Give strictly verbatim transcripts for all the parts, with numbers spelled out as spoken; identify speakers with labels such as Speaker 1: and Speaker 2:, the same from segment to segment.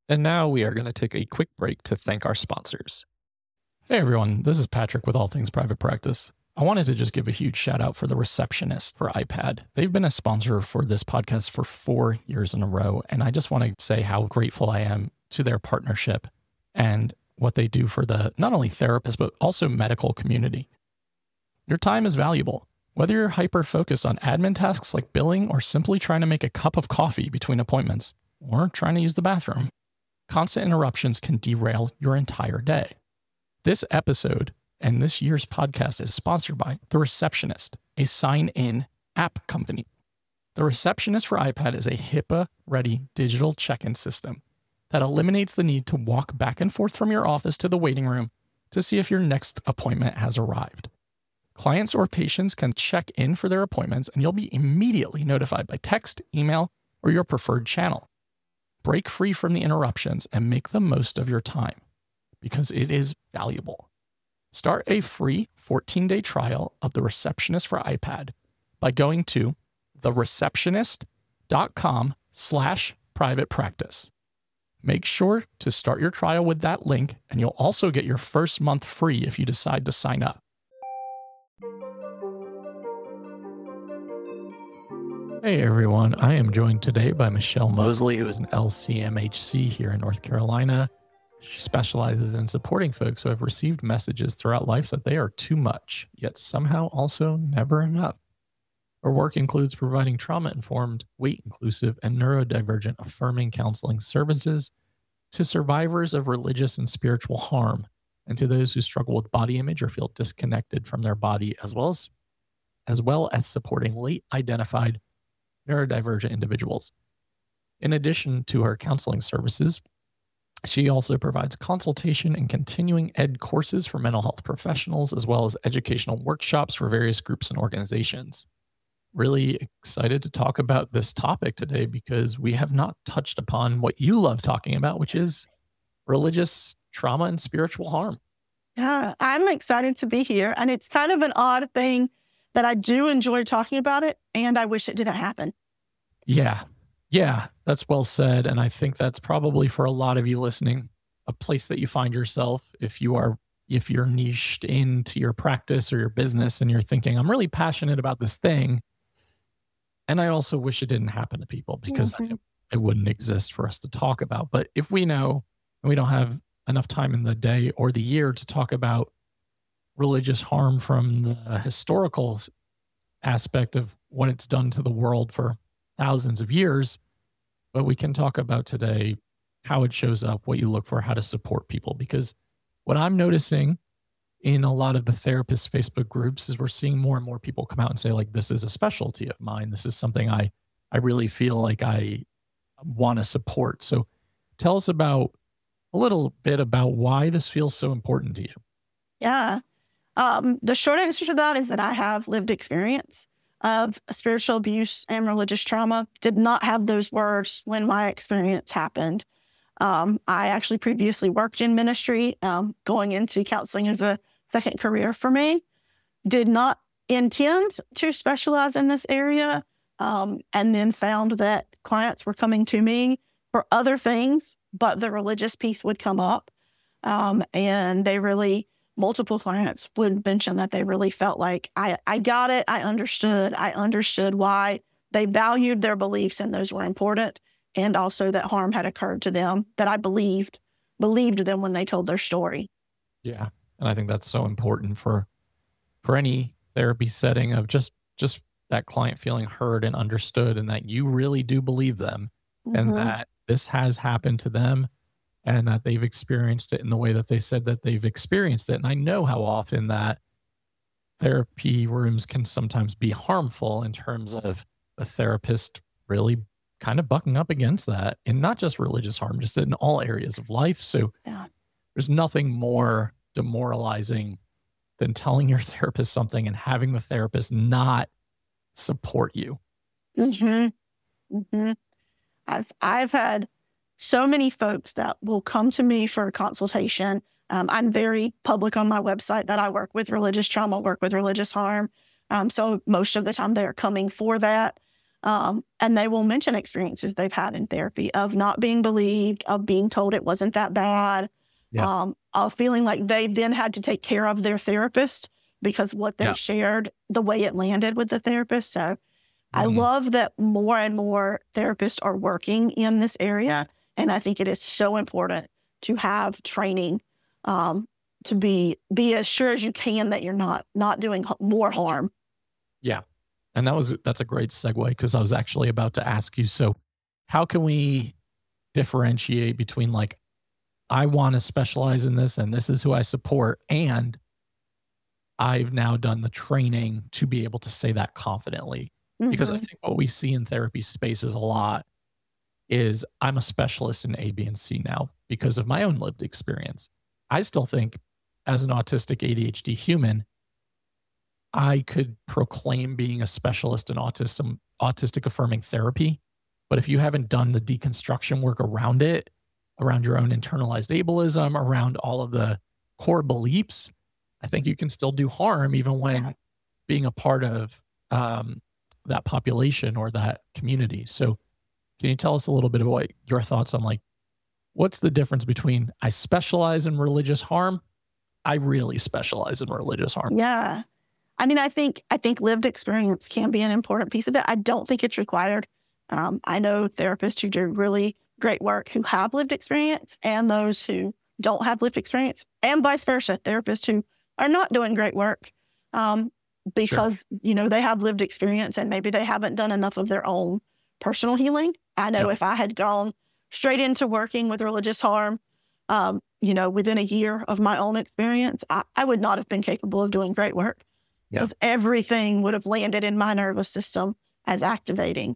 Speaker 1: And now we are going to take a quick break to thank our sponsors. Hey everyone, this is Patrick with All Things Private Practice. I wanted to just give a huge shout out for The Receptionist for iPad. They've been a sponsor for this podcast for four years in a row, and I just want to say how grateful I am to their partnership and what they do for the not only therapists, but also medical community. Your time is valuable. Whether you're hyper-focused on admin tasks like billing or simply trying to make a cup of coffee between appointments or trying to use the bathroom, constant interruptions can derail your entire day. This episode and this year's podcast is sponsored by The Receptionist, a sign-in app company. The Receptionist for iPad is a HIPAA-ready digital check-in system that eliminates the need to walk back and forth from your office to the waiting room to see if your next appointment has arrived. Clients or patients can check in for their appointments, and you'll be immediately notified by text, email, or your preferred channel. Break free from the interruptions and make the most of your time, because it is valuable. Start a free fourteen-day trial of The Receptionist for iPad by going to thereceptionist.com slash private practice. Make sure to start your trial with that link, and you'll also get your first month free if you decide to sign up. Hey everyone, I am joined today by Michelle Mosley, who is an L C M H C here in North Carolina. She specializes in supporting folks who have received messages throughout life that they are too much, yet somehow also never enough. Her work includes providing trauma-informed, weight-inclusive, and neurodivergent affirming counseling services to survivors of religious and spiritual harm, and to those who struggle with body image or feel disconnected from their body, as well as, as well as supporting late-identified neurodivergent individuals. In addition to her counseling services, she also provides consultation and continuing ed courses for mental health professionals, as well as educational workshops for various groups and organizations. Really excited to talk about this topic today because we have not touched upon what you love talking about, which is religious trauma and spiritual harm.
Speaker 2: Yeah, I'm excited to be here. And it's kind of an odd thing that I do enjoy talking about it, and I wish it didn't happen.
Speaker 1: Yeah. Yeah, that's well said. And I think that's probably for a lot of you listening, a place that you find yourself if you are, if you're niched into your practice or your business and you're thinking, I'm really passionate about this thing. And I also wish it didn't happen to people because mm-hmm. it, it wouldn't exist for us to talk about. But if we know and we don't have enough time in the day or the year to talk about religious harm from the historical aspect of what it's done to the world for thousands of years, but we can talk about today how it shows up, what you look for, how to support people. Because what I'm noticing in a lot of the therapist Facebook groups is we're seeing more and more people come out and say, like, this is a specialty of mine. This is something I, I really feel like I want to support. So tell us about a little bit about why this feels so important to you.
Speaker 2: Yeah. Um, the short answer to that is that I have lived experience of spiritual abuse and religious trauma. Did not have those words when my experience happened. Um, I actually previously worked in ministry, um, going into counseling as a second career for me. Did not intend to specialize in this area, um, and then found that clients were coming to me for other things, but the religious piece would come up. Um, and they really... multiple clients would mention that they really felt like I, I got it. I understood. I understood why they valued their beliefs and those were important. And also that harm had occurred to them that I believed, believed them when they told their story.
Speaker 1: Yeah. And I think that's so important for, for any therapy setting of just, just that client feeling heard and understood and that you really do believe them mm-hmm. and that this has happened to them. And that they've experienced it in the way that they said that they've experienced it. And I know how often that therapy rooms can sometimes be harmful in terms of a therapist really kind of bucking up against that. And not just religious harm, just in all areas of life. So yeah. There's nothing more demoralizing than telling your therapist something and having the therapist not support you.
Speaker 2: Mm-hmm. Mm-hmm. I've, I've had... so many folks that will come to me for a consultation. Um, I'm very public on my website that I work with religious trauma, work with religious harm. Um, so most of the time they're coming for that. Um, and they will mention experiences they've had in therapy of not being believed, of being told it wasn't that bad,
Speaker 1: Yeah.
Speaker 2: um, of feeling like they then had to take care of their therapist because what they
Speaker 1: Yeah.
Speaker 2: shared, the way it landed with the therapist. So I
Speaker 1: Mm.
Speaker 2: love that more and more therapists are working in this area. And I think it is so important to have training um, to be be as sure as you can that you're not not doing h- more harm.
Speaker 1: Yeah. And that was that's a great segue because I was actually about to ask you. So how can we differentiate between like, I want to specialize in this and this is who I support, and I've now done the training to be able to say that confidently? Because I
Speaker 2: Mhm.
Speaker 1: think what we see in therapy spaces a lot is I'm a specialist in A, B, and C now because of my own lived experience. I still think as an autistic A D H D human, I could proclaim being a specialist in autism, autistic affirming therapy. But if you haven't done the deconstruction work around it, around your own internalized ableism, around all of the core beliefs, I think you can still do harm even when
Speaker 2: Yeah.
Speaker 1: being a part of um, that population or that community. So, can you tell us a little bit of what your thoughts on like what's the difference between I specialize in religious harm? I really specialize in religious harm.
Speaker 2: Yeah. I mean, I think I think lived experience can be an important piece of it. I don't think it's required. Um, I know therapists who do really great work who have lived experience and those who don't have lived experience, and vice versa, therapists who are not doing great work um, because, you know, they have lived experience and maybe they haven't done enough of their own personal healing. I know
Speaker 1: Yep.
Speaker 2: if I had gone straight into working with religious harm, um, you know, within a year of my own experience, I, I would not have been capable of doing great work
Speaker 1: Yeah.
Speaker 2: because everything would have landed in my nervous system as activating.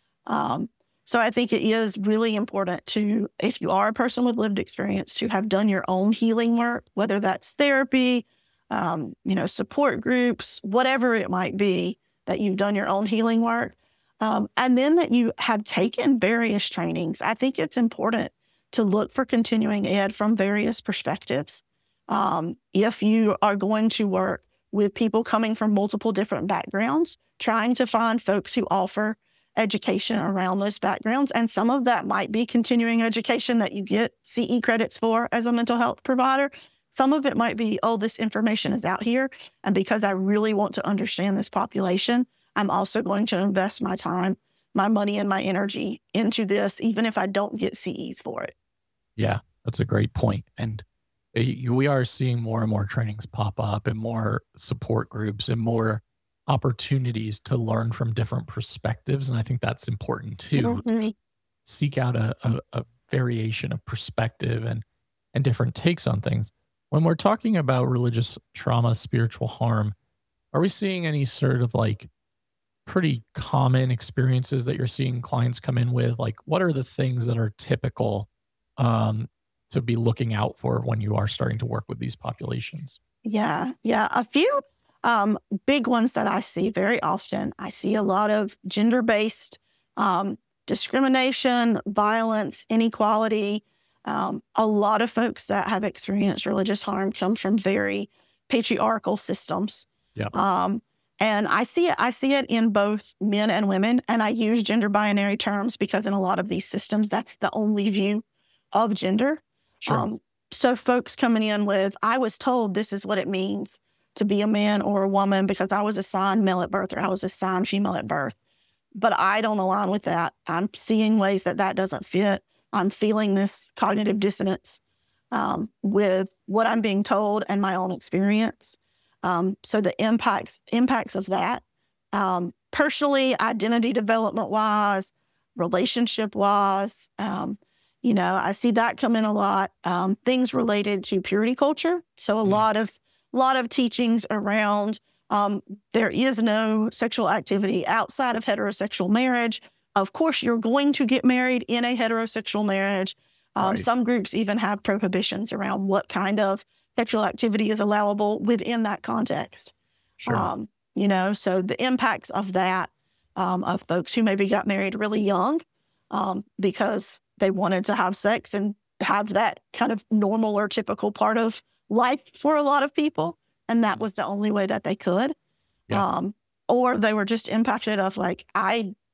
Speaker 2: Um, so I think it is really important to, if you are a person with lived experience, to have done your own healing work, whether that's therapy, um, you know, support groups, whatever it might be, that you've done your own healing work. Um, and then that you have taken various trainings. I think it's important to look for continuing ed from various perspectives. Um, if you are going to work with people coming from multiple different backgrounds, trying to find folks who offer education around those backgrounds. And some of that might be continuing education that you get C E credits for as a mental health provider. Some of it might be, oh, this information is out here. And because I really want to understand this population, I'm also going to invest my time, my money, and my energy into this, even if I don't get C Es for it.
Speaker 1: Yeah, that's a great point. And uh, y- we are seeing more and more trainings pop up and more support groups and more opportunities to learn from different perspectives. And I think that's important too.
Speaker 2: Mhm.
Speaker 1: Seek out a, a, a variation of perspective and, and different takes on things. When we're talking about religious trauma, spiritual harm, are we seeing any sort of like pretty common experiences that you're seeing clients come in with? Like, what are the things that are typical um, to be looking out for when you are starting to work with these populations?
Speaker 2: Yeah, yeah. A few um, big ones that I see very often. I see a lot of gender-based um, discrimination, violence, inequality. Um, a lot of folks that have experienced religious harm come from very patriarchal systems.
Speaker 1: Yeah.
Speaker 2: Um, and I see it. I see it in both men and women. And I use gender binary terms because in a lot of these systems, that's the only view of gender.
Speaker 1: Sure.
Speaker 2: Um, so folks coming in with, I was told this is what it means to be a man or a woman because I was assigned male at birth or I was assigned female at birth. But I don't align with that. I'm seeing ways that that doesn't fit. I'm feeling this cognitive dissonance um, with what I'm being told and my own experience. Um, so the impacts impacts of that, um, personally, identity development wise, relationship wise, um, you know, I see that come in a lot. Um, things related to purity culture. So a
Speaker 1: Mm.
Speaker 2: lot of lot of teachings around um, there is no sexual activity outside of heterosexual marriage. Of course, you're going to get married in a heterosexual marriage. Um,
Speaker 1: Right.
Speaker 2: Some groups even have prohibitions around what kind of sexual activity is allowable within that context.
Speaker 1: Sure.
Speaker 2: Um, you know, so the impacts of that, um, of folks who maybe got married really young um, because they wanted to have sex and have that kind of normal or typical part of life for a lot of people. And that was the only way that they could.
Speaker 1: Yeah.
Speaker 2: Um, or they were just impacted of like, I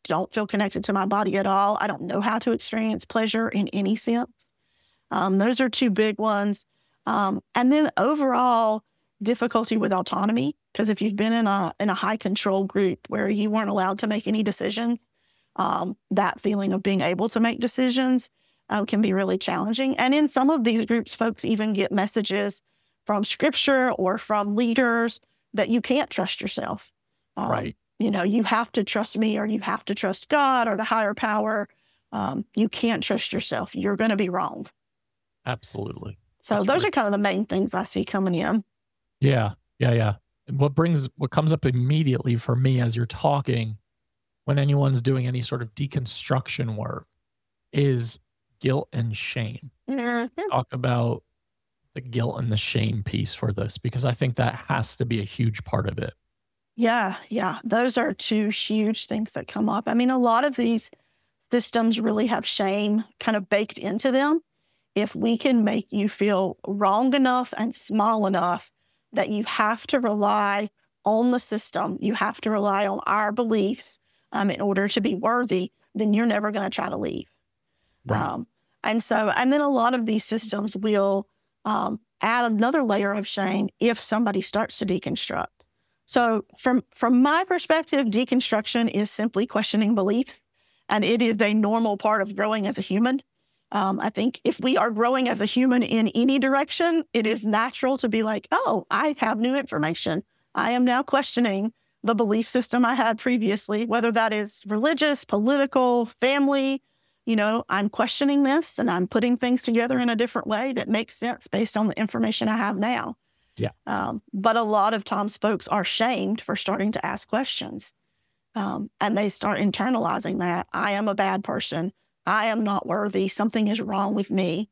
Speaker 2: don't feel connected to my body at all. I don't know how to experience pleasure in any sense. Um, those are two big ones. Um, and then overall difficulty with autonomy, because if you've been in a in a high control group where you weren't allowed to make any decisions, um, that feeling of being able to make decisions um, can be really challenging. And in some of these groups, folks even get messages from scripture or from leaders that you can't trust yourself. Um,
Speaker 1: Right.
Speaker 2: You know, you have to trust me, or you have to trust God or the higher power. Um, you can't trust yourself. You're going to be wrong.
Speaker 1: Absolutely.
Speaker 2: So
Speaker 1: That's
Speaker 2: those
Speaker 1: great.
Speaker 2: are kind of the main things I see coming in.
Speaker 1: Yeah. Yeah. Yeah. And what brings, what comes up immediately for me as you're talking, when anyone's doing any sort of deconstruction work, is guilt and shame.
Speaker 2: Mhm.
Speaker 1: Talk about the guilt and the shame piece for this, because I think that has to be a huge part of it.
Speaker 2: Yeah, yeah. Those are two huge things that come up. I mean, a lot of these systems really have shame kind of baked into them. If we can make you feel wrong enough and small enough that you have to rely on the system, you have to rely on our beliefs um, in order to be worthy, then you're never going to try to leave.
Speaker 1: Right.
Speaker 2: Um, and so, and then a lot of these systems will um, add another layer of shame if somebody starts to deconstruct. So from, from my perspective, deconstruction is simply questioning beliefs, and it is a normal part of growing as a human. Um, I think if we are growing as a human in any direction, it is natural to be like, oh, I have new information. I am now questioning the belief system I had previously, whether that is religious, political, family. You know, I'm questioning this and I'm putting things together in a different way that makes sense based on the information I have now.
Speaker 1: Yeah.
Speaker 2: Um, but a lot of times folks are shamed for starting to ask questions. Um, and they start internalizing that I am a bad person. I am not worthy. Something is wrong with me.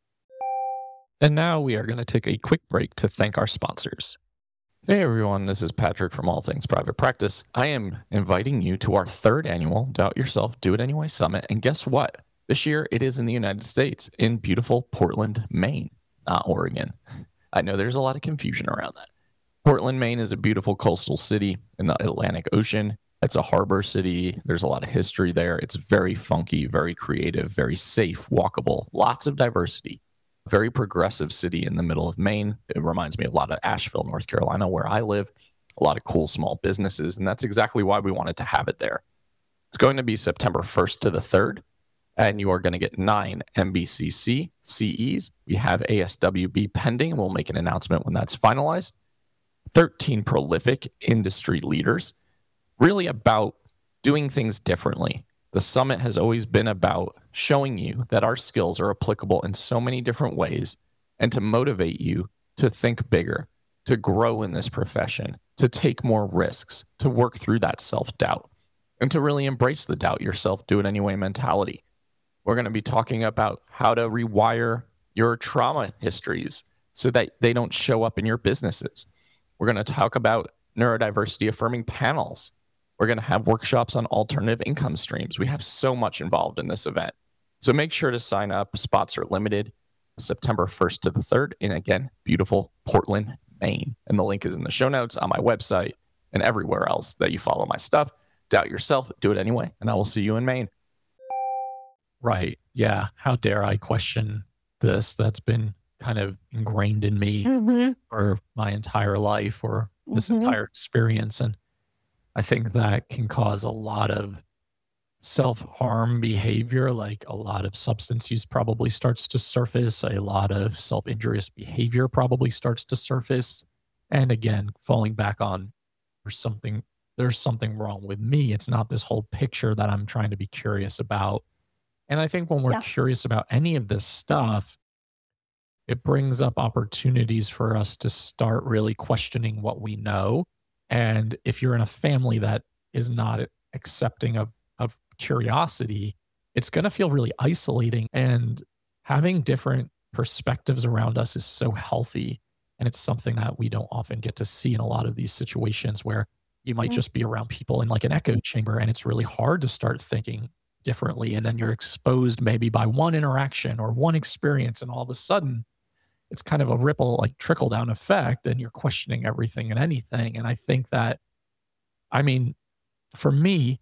Speaker 1: And now we are going to take a quick break to thank our sponsors. Hey everyone, this is Patrick from All Things Private Practice. I am inviting you to our third annual Doubt Yourself, Do It Anyway Summit. And guess what? This year it is in the United States, in beautiful Portland, Maine, not Oregon. I know there's a lot of confusion around that. Portland, Maine is a beautiful coastal city in the Atlantic Ocean. It's a harbor city. There's a lot of history there. It's very funky, very creative, very safe, walkable, lots of diversity. Very progressive city in the middle of Maine. It reminds me a lot of Asheville, North Carolina, where I live. A lot of cool small businesses, and that's exactly why we wanted to have it there. It's going to be September first to the third, and you are going to get nine M B C C C Es. We have A S W B pending, and we'll make an announcement when that's finalized. thirteen prolific industry leaders, really about doing things differently. The summit has always been about showing you that our skills are applicable in so many different ways, and to motivate you to think bigger, to grow in this profession, to take more risks, to work through that self-doubt, and to really embrace the doubt yourself, do it anyway mentality. We're going to be talking about how to rewire your trauma histories so that they don't show up in your businesses. We're going to talk about neurodiversity affirming panels. We're going to have workshops on alternative income streams. We have so much involved in this event. So make sure to sign up. Spots are limited. September first to the third in, again, beautiful Portland, Maine. And the link is in the show notes on my website and everywhere else that you follow my stuff. Doubt yourself, do it anyway, and I will see you in Maine. Right. Yeah. How dare I question this? That's been kind of ingrained in me
Speaker 2: Mm-hmm.
Speaker 1: for my entire life, or this
Speaker 2: Mhm.
Speaker 1: entire experience. And I think that can cause a lot of self-harm behavior, like a lot of substance use probably starts to surface, a lot of self-injurious behavior probably starts to surface. And again, falling back on there's something there's something wrong with me. It's not this whole picture that I'm trying to be curious about. And I think when we're
Speaker 2: Yeah.
Speaker 1: curious about any of this stuff, it brings up opportunities for us to start really questioning what we know. And if you're in a family that is not accepting of, of curiosity, it's going to feel really isolating. And having different perspectives around us is so healthy. And it's something that we don't often get to see in a lot of these situations where you might
Speaker 2: Mhm.
Speaker 1: just be around people in like an echo chamber, and it's really hard to start thinking differently. And then you're exposed maybe by one interaction or one experience, and all of a sudden it's kind of a ripple, like trickle down effect, and you're questioning everything and anything. And I think that, I mean, for me,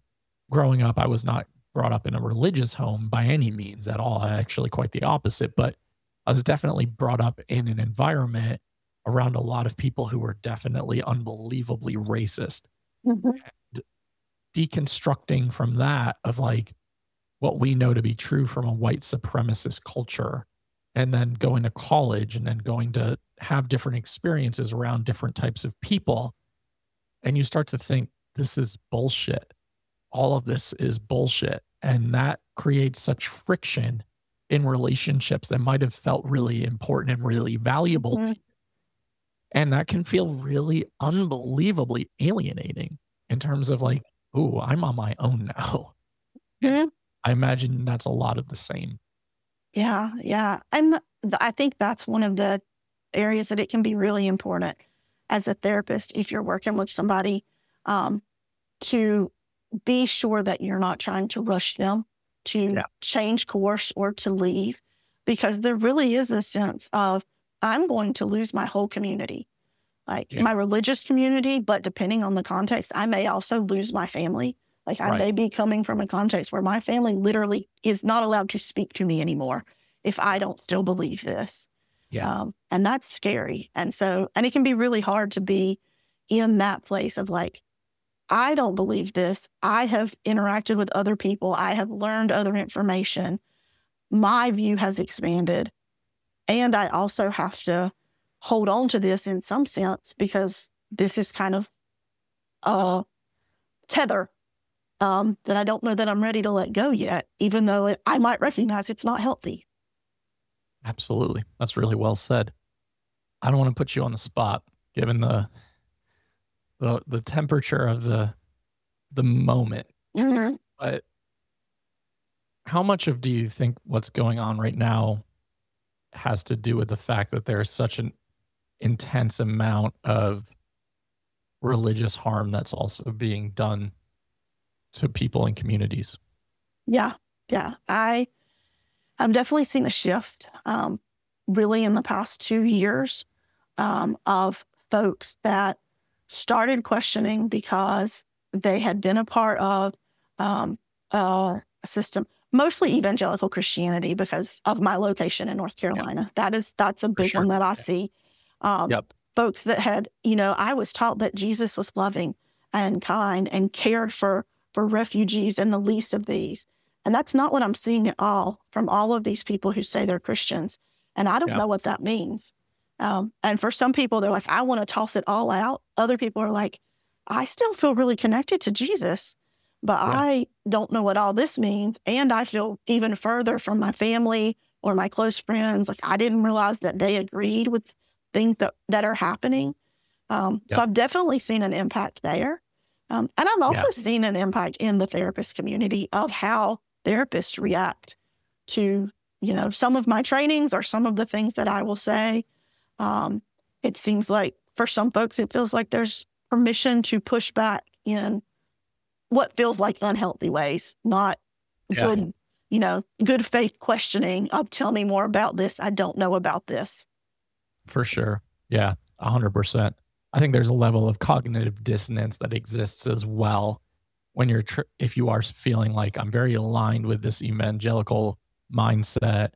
Speaker 1: growing up, I was not brought up in a religious home by any means at all. Actually, quite the opposite. But I was definitely brought up in an environment around a lot of people who were definitely unbelievably racist.
Speaker 2: Mhm.
Speaker 1: And deconstructing from that of like what we know to be true from a white supremacist culture, and then going to college and then going to have different experiences around different types of people. And you start to think, this is bullshit. All of this is bullshit. And that creates such friction in relationships that might have felt really important and really valuable.
Speaker 2: Mhm.
Speaker 1: And that can feel really unbelievably alienating in terms of like, ooh, I'm on my own now.
Speaker 2: Mhm.
Speaker 1: I imagine that's a lot of the same.
Speaker 2: Yeah, yeah. And th- I think that's one of the areas that it can be really important as a therapist if you're working with somebody um, to be sure that you're not trying to rush them to
Speaker 1: Yeah.
Speaker 2: change course or to leave, because there really is a sense of, I'm going to lose my whole community, like
Speaker 1: Yeah.
Speaker 2: my religious community, but depending on the context, I may also lose my family. Like I
Speaker 1: Right.
Speaker 2: may be coming from a context where my family literally is not allowed to speak to me anymore if I don't still believe this.
Speaker 1: Yeah.
Speaker 2: Um, and that's scary. And so, and it can be really hard to be in that place of like, I don't believe this. I have interacted with other people. I have learned other information. My view has expanded. And I also have to hold on to this in some sense because this is kind of a tether um, that I don't know that I'm ready to let go yet, even though it, I might recognize it's not healthy.
Speaker 1: Absolutely. That's really well said. I don't want to put you on the spot, given the the the temperature of the the moment.
Speaker 2: Mm-hmm.
Speaker 1: But how much of do you think what's going on right now has to do with the fact that there's such an intense amount of religious harm that's also being done to people in communities?
Speaker 2: Yeah, yeah. I I've definitely seen a shift, um, really in the past two years, um, of folks that started questioning because they had been a part of um, uh, a system, mostly evangelical Christianity, because of my location in North Carolina. That is that's a big
Speaker 1: sure.
Speaker 2: one that I
Speaker 1: Yeah.
Speaker 2: see. Um,
Speaker 1: Yep.
Speaker 2: Folks that had, you know, I was taught that Jesus was loving and kind and cared for for refugees and the least of these. And that's not what I'm seeing at all from all of these people who say they're Christians. And I don't
Speaker 1: Yeah.
Speaker 2: know what that means. Um, and for some people, they're like, I want to toss it all out. Other people are like, I still feel really connected to Jesus, but
Speaker 1: Yeah.
Speaker 2: I don't know what all this means. And I feel even further from my family or my close friends. Like I didn't realize that they agreed with things that, that are happening. Um,
Speaker 1: Yep.
Speaker 2: So I've definitely seen an impact there. Um, and I've also
Speaker 1: Yeah.
Speaker 2: seen an impact in the therapist community of how therapists react to, you know, some of my trainings or some of the things that I will say. Um, it seems like for some folks, it feels like there's permission to push back in what feels like unhealthy ways, not
Speaker 1: Yeah.
Speaker 2: good, you know, good faith questioning of tell me more about this. I don't know about this.
Speaker 1: For sure. Yeah, one hundred percent. I think there's a level of cognitive dissonance that exists as well when you're, tr- if you are feeling like I'm very aligned with this evangelical mindset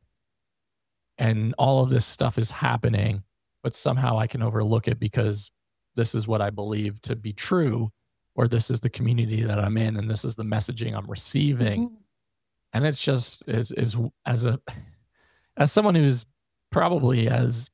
Speaker 1: and all of this stuff is happening, but somehow I can overlook it because this is what I believe to be true, or this is the community that I'm in and this is the messaging I'm receiving.
Speaker 2: Mhm.
Speaker 1: And it's just, is, is as a, as someone who's probably as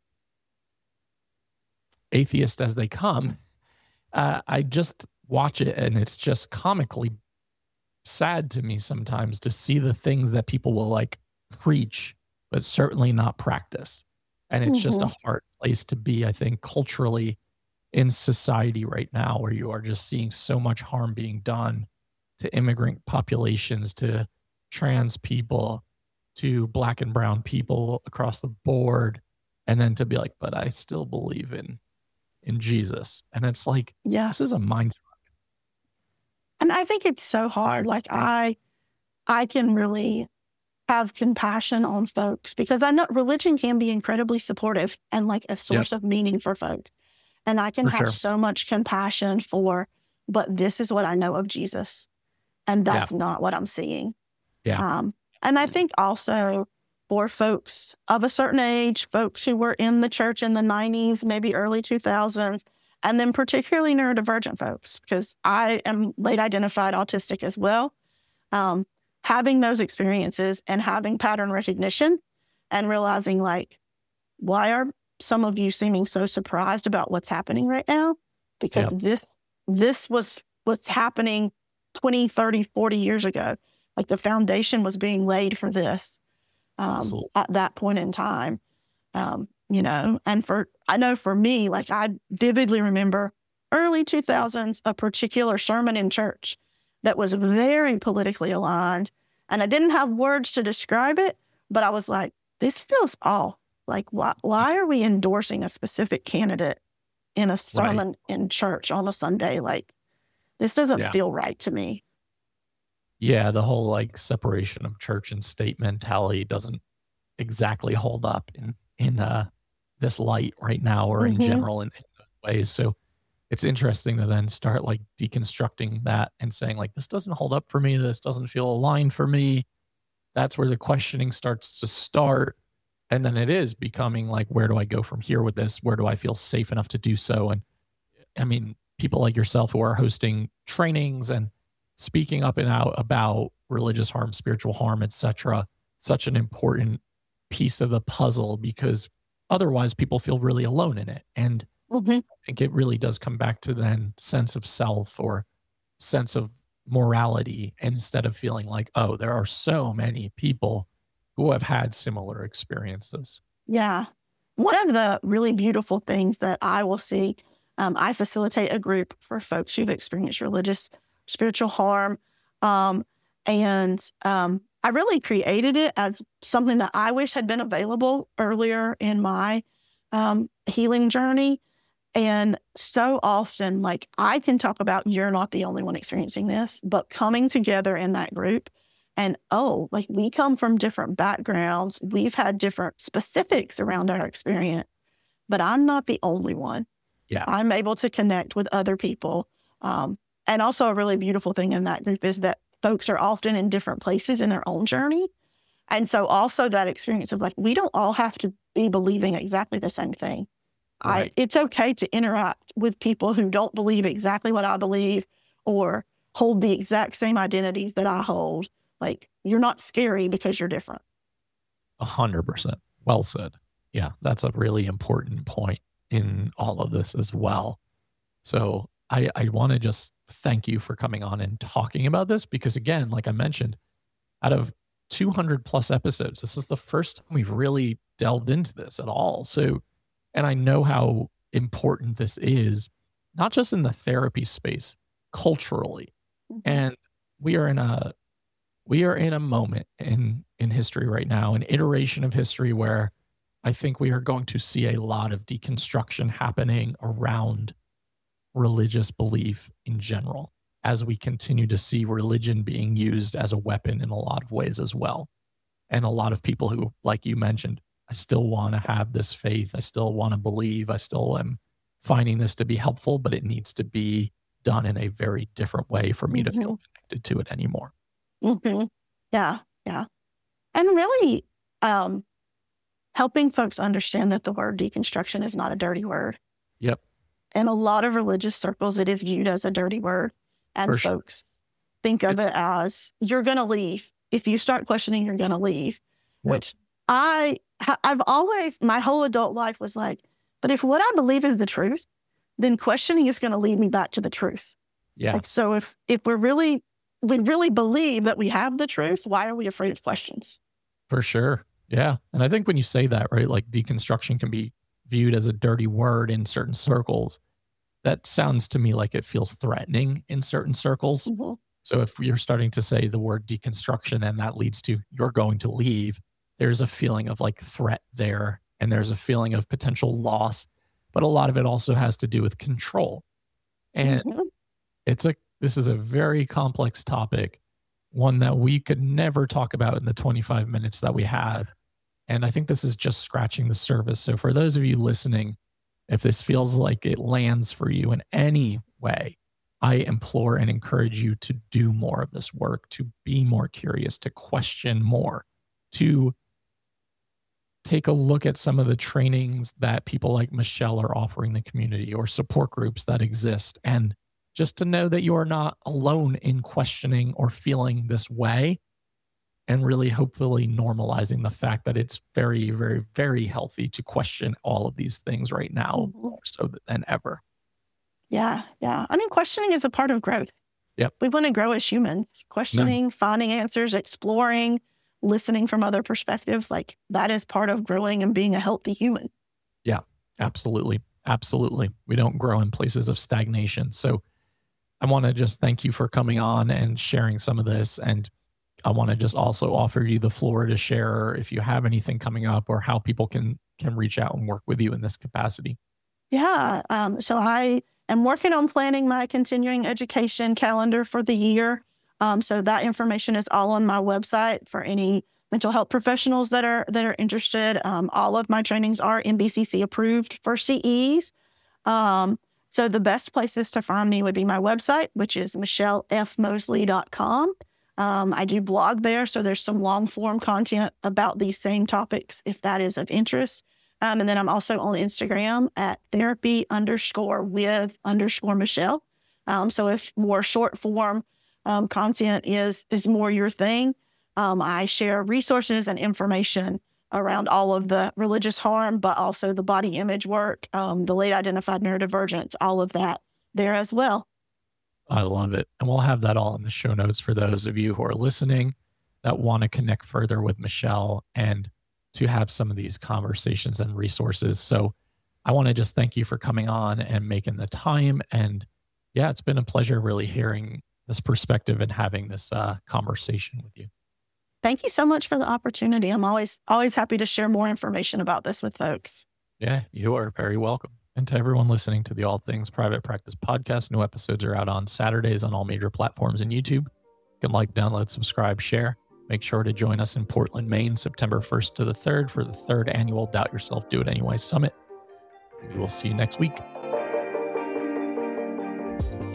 Speaker 1: atheist as they come, uh, I just watch it and it's just comically sad to me sometimes to see the things that people will like preach, but certainly not practice. And it's just a
Speaker 2: Mhm.
Speaker 1: hard place to be, I think, culturally in society right now, where you are just seeing so much harm being done to immigrant populations, to trans people, to black and brown people across the board. And then to be like, but I still believe in in Jesus. And it's like,
Speaker 2: Yeah.
Speaker 1: this is a mind fuck.
Speaker 2: And I think it's so hard. Like I, I can really have compassion on folks because I know religion can be incredibly supportive and like a source of meaning for folks. And I can
Speaker 1: For
Speaker 2: have
Speaker 1: sure.
Speaker 2: so much compassion for, but this is what I know of Jesus. And
Speaker 1: Yeah.
Speaker 2: that's not what I'm seeing.
Speaker 1: Yeah.
Speaker 2: Um, and I think also for folks of a certain age, folks who were in the church in the nineties, maybe early two thousands, and then particularly neurodivergent folks, because I am late identified autistic as well, um, having those experiences and having pattern recognition and realizing, like, why are some of you seeming so surprised about what's happening right now? Because
Speaker 1: Yep.
Speaker 2: this this was what's happening twenty, thirty, forty years ago. Like, the foundation was being laid for this um,
Speaker 1: Absolutely.
Speaker 2: at that point in time. Um, you know, and for, I know for me, like, I vividly remember early two thousands, a particular sermon in church that was very politically aligned. And I didn't have words to describe it, but I was like, this feels off. Like, why, why are we endorsing a specific candidate in a sermon right. in church on a Sunday? Like, this doesn't
Speaker 1: Yeah.
Speaker 2: feel right to me.
Speaker 1: Yeah, the whole like separation of church and state mentality doesn't exactly hold up in in uh, this light right now, or
Speaker 2: Mm-hmm.
Speaker 1: in general in, in ways. So it's interesting to then start like deconstructing that and saying, like, this doesn't hold up for me. This doesn't feel aligned for me. That's where the questioning starts to start. And then it is becoming like, where do I go from here with this? Where do I feel safe enough to do so? And I mean, people like yourself who are hosting trainings and speaking up and out about religious harm, spiritual harm, et cetera, such an important piece of the puzzle, because otherwise people feel really alone in it. And
Speaker 2: Mm-hmm.
Speaker 1: I think it really does come back to then sense of self or sense of morality, instead of feeling like, oh, there are so many people who have had similar experiences.
Speaker 2: Yeah. One of the really beautiful things that I will see, um, I facilitate a group for folks who've experienced religious, spiritual harm. Um, and um, I really created it as something that I wish had been available earlier in my um, healing journey. And so often, like, I can talk about, you're not the only one experiencing this, but coming together in that group and, oh, like, we come from different backgrounds. We've had different specifics around our experience, but I'm not the only one.
Speaker 1: Yeah.
Speaker 2: I'm able to connect with other people. Um, and also a really beautiful thing in that group is that folks are often in different places in their own journey. And so also that experience of, like, we don't all have to be believing exactly the same thing.
Speaker 1: Right.
Speaker 2: I, it's okay to interact with people who don't believe exactly what I believe or hold the exact same identities that I hold. Like, you're not scary because you're different.
Speaker 1: A hundred percent. Well said. Yeah, that's a really important point in all of this as well. So I, I want to just thank you for coming on and talking about this, because again, like I mentioned, out of two hundred plus episodes, this is the first time we've really delved into this at all. So, and I know how important this is, not just in the therapy space, culturally.
Speaker 2: Mm-hmm.
Speaker 1: And we are in a we are in a moment in in history right now, an iteration of history where I think we are going to see a lot of deconstruction happening around religious belief in general, as we continue to see religion being used as a weapon in a lot of ways as well. And a lot of people who, like you mentioned, I still want to have this faith. I still want to believe. I still am finding this to be helpful, but it needs to be done in a very different way for me
Speaker 2: Mm-hmm.
Speaker 1: to feel connected to it anymore.
Speaker 2: Mm-hmm. Yeah, yeah. And really um, helping folks understand that the word deconstruction is not a dirty word.
Speaker 1: Yep.
Speaker 2: In a lot of religious circles, it is viewed as a dirty word. And
Speaker 1: For sure.
Speaker 2: folks think of
Speaker 1: It's-
Speaker 2: it as, you're going to leave. If you start questioning, you're going to leave.
Speaker 1: Yep.
Speaker 2: Which I, I've always, my whole adult life was like, but if what I believe is the truth, then questioning is going to lead me back to the truth.
Speaker 1: Yeah.
Speaker 2: Like, so if, if we're really, we really believe that we have the truth, why are we afraid of questions?
Speaker 1: For sure. Yeah. And I think when you say that, right, like deconstruction can be viewed as a dirty word in certain circles. That sounds to me like it feels threatening in certain circles.
Speaker 2: Mm-hmm.
Speaker 1: So if you're starting to say the word deconstruction and that leads to you're going to leave, there's a feeling of like threat there, and there's a feeling of potential loss. But a lot of it also has to do with control. And
Speaker 2: Mm-hmm.
Speaker 1: it's a this is a very complex topic, one that we could never talk about in the twenty-five minutes that we have. And I think this is just scratching the surface. So for those of you listening, if this feels like it lands for you in any way, I implore and encourage you to do more of this work, to be more curious, to question more, to take a look at some of the trainings that people like Michelle are offering the community or support groups that exist. And just to know that you are not alone in questioning or feeling this way, and really hopefully normalizing the fact that it's very, very, very healthy to question all of these things right now,
Speaker 2: Mhm.
Speaker 1: more so than ever.
Speaker 2: Yeah, yeah. I mean, questioning is a part of growth.
Speaker 1: Yep.
Speaker 2: We want to grow as humans. Questioning, no. finding answers, exploring, listening from other perspectives, like that is part of growing and being a healthy human.
Speaker 1: Yeah, absolutely. Absolutely. We don't grow in places of stagnation. So I want to just thank you for coming on and sharing some of this. And I want to just also offer you the floor to share if you have anything coming up or how people can can reach out and work with you in this capacity.
Speaker 2: Yeah. Um, so I am working on planning my continuing education calendar for the year. Um, so that information is all on my website for any mental health professionals that are that are interested. Um, all of my trainings are N B C C approved for C Es. Um, so the best places to find me would be my website, which is michelle f mosley dot com. Um, I do blog there, so there's some long form content about these same topics if that is of interest. Um, and then I'm also on Instagram at therapy underscore with underscore Michelle. Um, so if more short form um, content is is more your thing, um, I share resources and information around all of the religious harm, but also the body image work, um, the late identified neurodivergence, all of that there as well.
Speaker 1: I love it. And we'll have that all in the show notes for those of you who are listening that want to connect further with Michelle and to have some of these conversations and resources. So I want to just thank you for coming on and making the time. And yeah, it's been a pleasure really hearing this perspective and having this uh, conversation with you.
Speaker 2: Thank you so much for the opportunity. I'm always, always happy to share more information about this with folks.
Speaker 1: Yeah, you are very welcome. And to everyone listening to the All Things Private Practice podcast, new episodes are out on Saturdays on all major platforms and YouTube. You can like, download, subscribe, share. Make sure to join us in Portland, Maine, September first to the third for the third annual Doubt Yourself, Do It Anyway Summit. We will see you next week.